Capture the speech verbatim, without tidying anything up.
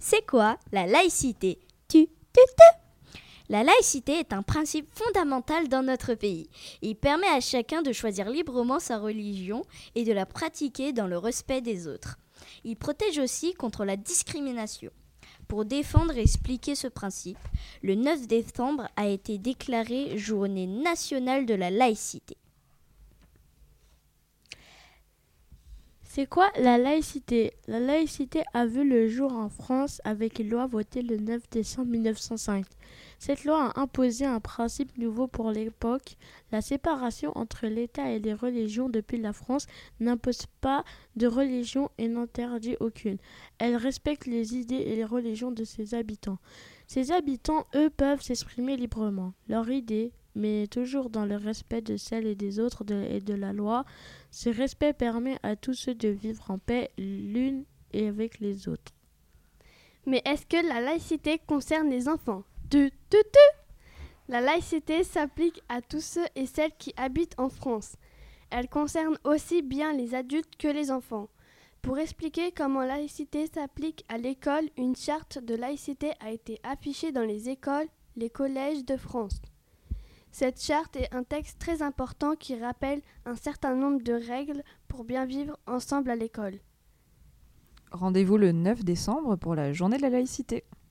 C'est quoi la laïcité? Tu, tu, tu. La laïcité est un principe fondamental dans notre pays. Il permet à chacun de choisir librement sa religion et de la pratiquer dans le respect des autres. Il protège aussi contre la discrimination. Pour défendre et expliquer ce principe, le neuf décembre a été déclaré Journée nationale de la laïcité. C'est quoi la laïcité? La laïcité a vu le jour en France avec une loi votée le neuf décembre mille neuf cent cinq. Cette loi a imposé un principe nouveau pour l'époque. La séparation entre l'État et les religions depuis la France n'impose pas de religion et n'interdit aucune. Elle respecte les idées et les religions de ses habitants. Ses habitants, eux, peuvent s'exprimer librement. Leurs idées, mais toujours dans le respect de celles et des autres de, et de la loi. Ce respect permet à tous ceux de vivre en paix l'une et avec les autres. Mais est-ce que la laïcité concerne les enfants? Tu, tu, tu. La laïcité s'applique à tous ceux et celles qui habitent en France. Elle concerne aussi bien les adultes que les enfants. Pour expliquer comment la laïcité s'applique à l'école, une charte de laïcité a été affichée dans les écoles, les collèges de France. Cette charte est un texte très important qui rappelle un certain nombre de règles pour bien vivre ensemble à l'école. Rendez-vous le neuf décembre pour la journée de la laïcité.